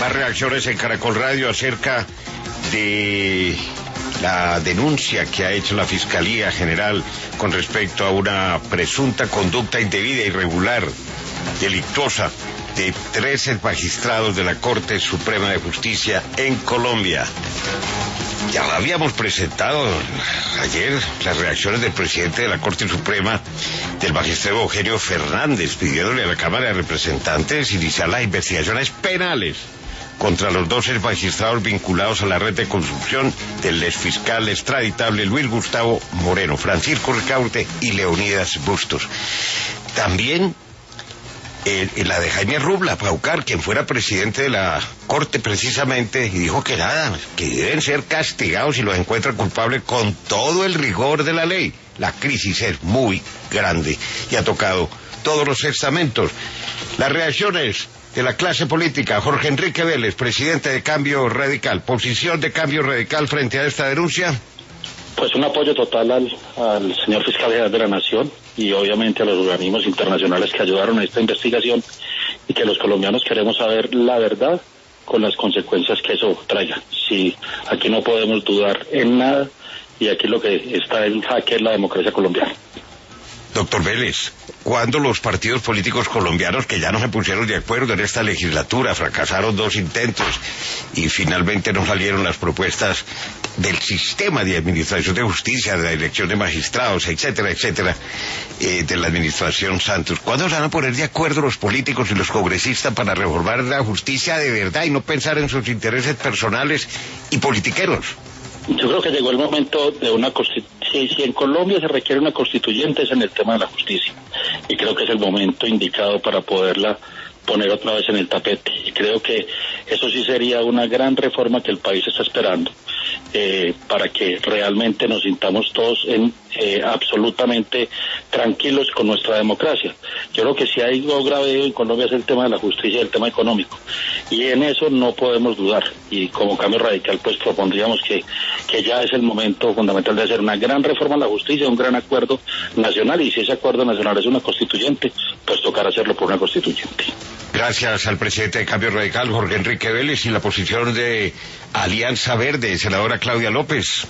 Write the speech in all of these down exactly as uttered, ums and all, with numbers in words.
Más reacciones en Caracol Radio acerca de la denuncia que ha hecho la Fiscalía General con respecto a una presunta conducta indebida, irregular, delictuosa de trece magistrados de la Corte Suprema de Justicia en Colombia. Ya habíamos presentado ayer las reacciones del presidente de la Corte Suprema, del magistrado Eugenio Fernández, pidiéndole a la Cámara de Representantes iniciar las investigaciones penales contra los doce magistrados vinculados a la red de corrupción del exfiscal extraditable Luis Gustavo Moreno, Francisco Ricaurte y Leonidas Bustos. También eh, la de Jaime Rubla Paucar, quien fuera presidente de la Corte precisamente, y dijo que nada, que deben ser castigados si los encuentran culpables con todo el rigor de la ley. La crisis es muy grande y ha tocado todos los estamentos. Las reacciones de la clase política. Jorge Enrique Vélez, presidente de Cambio Radical. ¿Posición de Cambio Radical frente a esta denuncia? Pues un apoyo total al, al señor fiscal general de la Nación y obviamente a los organismos internacionales que ayudaron a esta investigación, y que los colombianos queremos saber la verdad con las consecuencias que eso traiga. Si aquí no podemos dudar en nada, y aquí lo que está en jaque es la democracia colombiana. Doctor Vélez, ¿cuándo los partidos políticos colombianos, que ya no se pusieron de acuerdo en esta legislatura, fracasaron dos intentos y finalmente no salieron las propuestas del sistema de administración de justicia, de la elección de magistrados, etcétera, etcétera, eh, de la administración Santos, ¿cuándo se van a poner de acuerdo los políticos y los congresistas para reformar la justicia de verdad y no pensar en sus intereses personales y politiqueros? Yo creo que llegó el momento de una constitución. Si, si en Colombia se requiere una constituyente, es en el tema de la justicia, y creo que es el momento indicado para poderla poner otra vez en el tapete, y creo que eso sí sería una gran reforma que el país está esperando, eh, para que realmente nos sintamos todos en, eh, absolutamente tranquilos con nuestra democracia. Yo creo que si hay algo grave en Colombia es el tema de la justicia y el tema económico, y en eso no podemos dudar, y como Cambio Radical pues propondríamos que, que ya es el momento fundamental de hacer una gran reforma a la justicia, un gran acuerdo nacional, y si ese acuerdo nacional es una constituyente, pues tocará hacerlo por una constituyente. Gracias al presidente de Cambio Radical, Jorge Enrique Vélez, y la posición de Alianza Verde, senadora Claudia López.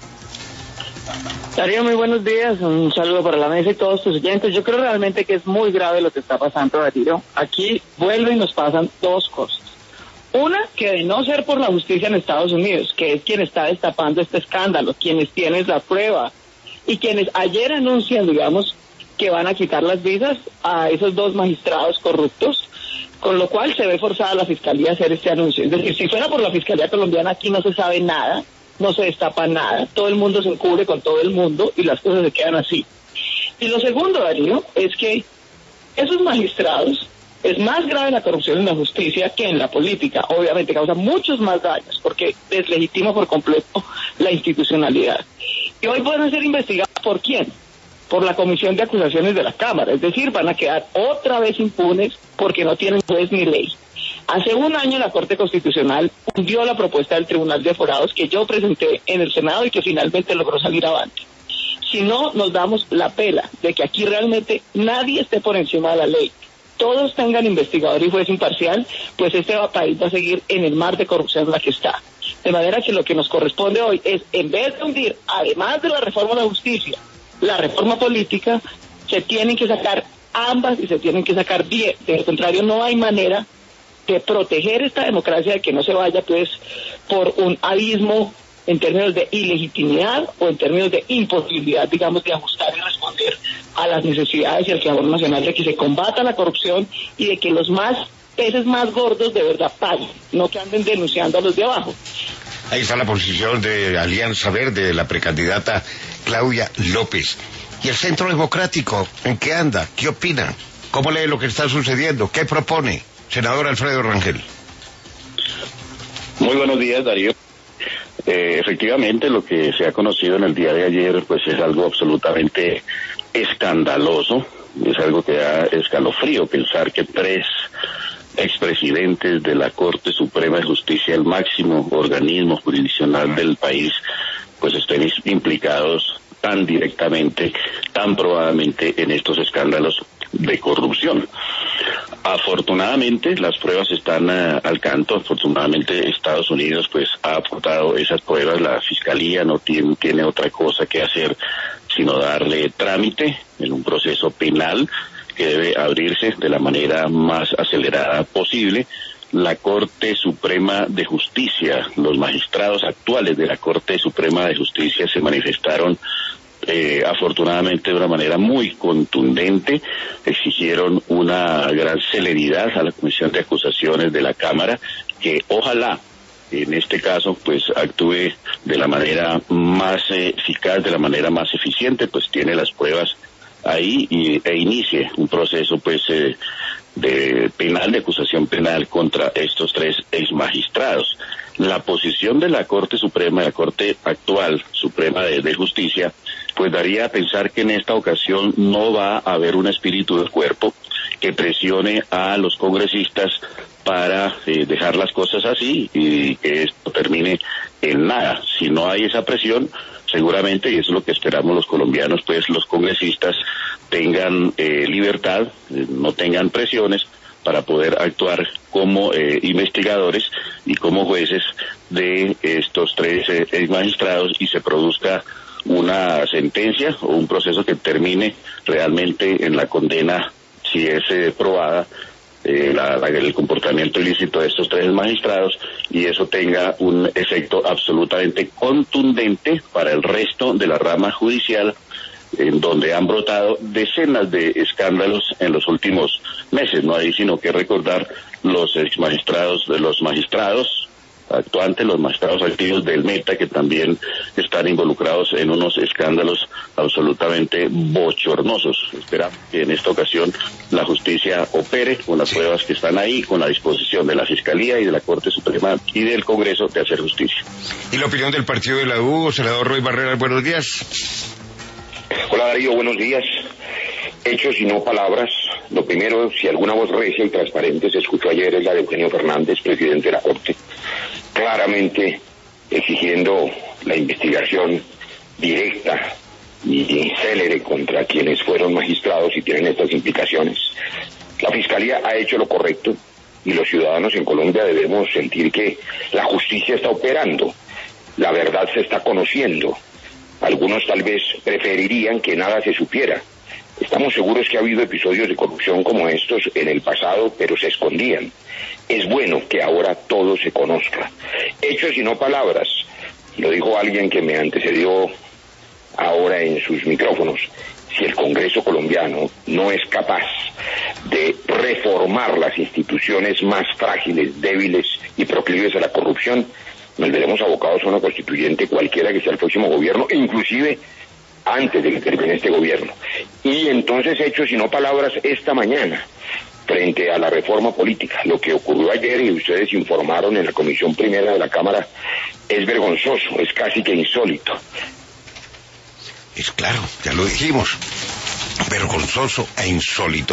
Darío, muy buenos días, un saludo para la mesa y todos tus oyentes. Yo creo realmente que es muy grave lo que está pasando, Darío. Aquí vuelven y nos pasan dos cosas. Una, que de no ser por la justicia en Estados Unidos, que es quien está destapando este escándalo, quienes tienen la prueba, y quienes ayer anuncian, digamos, que van a quitar las visas a esos dos magistrados corruptos, con lo cual se ve forzada la Fiscalía a hacer este anuncio. Es decir, si fuera por la Fiscalía colombiana, aquí no se sabe nada, no se destapa nada, todo el mundo se encubre con todo el mundo y las cosas se quedan así. Y lo segundo, Darío, es que esos magistrados, es más grave la corrupción en la justicia que en la política, obviamente causa muchos más daños, porque deslegitima por completo la institucionalidad. Y hoy pueden ser investigados ¿por quién? Por la Comisión de Acusaciones de la Cámara, es decir, van a quedar otra vez impunes porque no tienen juez ni ley. Hace un año la Corte Constitucional hundió la propuesta del Tribunal de Aforados que yo presenté en el Senado y que finalmente logró salir avante. Si no nos damos la pela de que aquí realmente nadie esté por encima de la ley, todos tengan investigador y juez imparcial, pues este país va a seguir en el mar de corrupción en la que está. De manera que lo que nos corresponde hoy es, en vez de hundir, además de la reforma de la justicia, la reforma política, se tienen que sacar ambas y se tienen que sacar bien. De lo contrario, no hay manera de proteger esta democracia de que no se vaya pues por un abismo en términos de ilegitimidad o en términos de imposibilidad, digamos, de ajustar y responder a las necesidades y al clamor nacional de que se combata la corrupción y de que los más peces más gordos de verdad paguen, no que anden denunciando a los de abajo. Ahí está la posición de Alianza Verde, de la precandidata Claudia López. ¿Y el Centro Democrático en qué anda? ¿Qué opina? ¿Cómo lee lo que está sucediendo? ¿Qué propone? Senador Alfredo Rangel. Muy buenos días, Darío. Eh, efectivamente, lo que se ha conocido en el día de ayer, pues es algo absolutamente escandaloso. Es algo que da escalofrío pensar que tres expresidentes de la Corte Suprema de Justicia, el máximo organismo jurisdiccional del país, pues estén implicados tan directamente, tan probadamente en estos escándalos de corrupción. Afortunadamente las pruebas están uh, al canto. Afortunadamente Estados Unidos pues ha aportado esas pruebas. La fiscalía no tiene, tiene otra cosa que hacer sino darle trámite en un proceso penal que debe abrirse de la manera más acelerada posible. La Corte Suprema de Justicia, los magistrados actuales de la Corte Suprema de Justicia se manifestaron Eh, afortunadamente de una manera muy contundente, exigieron una gran celeridad a la Comisión de Acusaciones de la Cámara, que ojalá en este caso pues actúe de la manera más eh, eficaz, de la manera más eficiente, pues tiene las pruebas ahí y, e inicie un proceso pues eh, de penal, de acusación penal contra estos tres exmagistrados. La posición de la Corte Suprema, de la Corte actual Suprema de, de Justicia, pues daría a pensar que en esta ocasión no va a haber un espíritu del cuerpo que presione a los congresistas para eh, dejar las cosas así y que esto termine en nada. Si no hay esa presión, seguramente, y eso es lo que esperamos los colombianos, pues los congresistas tengan eh, libertad, eh, no tengan presiones para poder actuar como eh, investigadores y como jueces de estos tres eh, magistrados y se produzca una sentencia o un proceso que termine realmente en la condena, si es eh, probada eh, la, la, el comportamiento ilícito de estos tres magistrados, y eso tenga un efecto absolutamente contundente para el resto de la rama judicial, en donde han brotado decenas de escándalos en los últimos meses. No hay sino que recordar los ex magistrados de los magistrados actuantes, los magistrados activos del Meta, que también están involucrados en unos escándalos absolutamente bochornosos. Esperamos que en esta ocasión la justicia opere con las sí. pruebas que están ahí, con la disposición de la Fiscalía y de la Corte Suprema y del Congreso de hacer justicia. ¿Y la opinión del partido de la U, senador Roy Barreras? Buenos días. Hola Darío, buenos días. Hechos y no palabras. Lo primero, si alguna voz recia y transparente se escuchó ayer, es la de Eugenio Fernández, presidente de la Corte, claramente exigiendo la investigación directa y célere contra quienes fueron magistrados y tienen estas implicaciones. La Fiscalía ha hecho lo correcto y los ciudadanos en Colombia debemos sentir que la justicia está operando, la verdad se está conociendo. Algunos tal vez preferirían que nada se supiera. Estamos seguros que ha habido episodios de corrupción como estos en el pasado, pero se escondían. Es bueno que ahora todo se conozca. Hechos y no palabras. Lo dijo alguien que me antecedió ahora en sus micrófonos. Si el Congreso colombiano no es capaz de reformar las instituciones más frágiles, débiles y proclives a la corrupción, nos veremos abocados a una constituyente cualquiera que sea el próximo gobierno, inclusive antes de que termine este gobierno. Y entonces, hechos y no palabras, esta mañana, frente a la reforma política. Lo que ocurrió ayer, y ustedes informaron en la Comisión Primera de la Cámara, es vergonzoso, es casi que insólito. Es claro, ya lo dijimos, vergonzoso e insólito.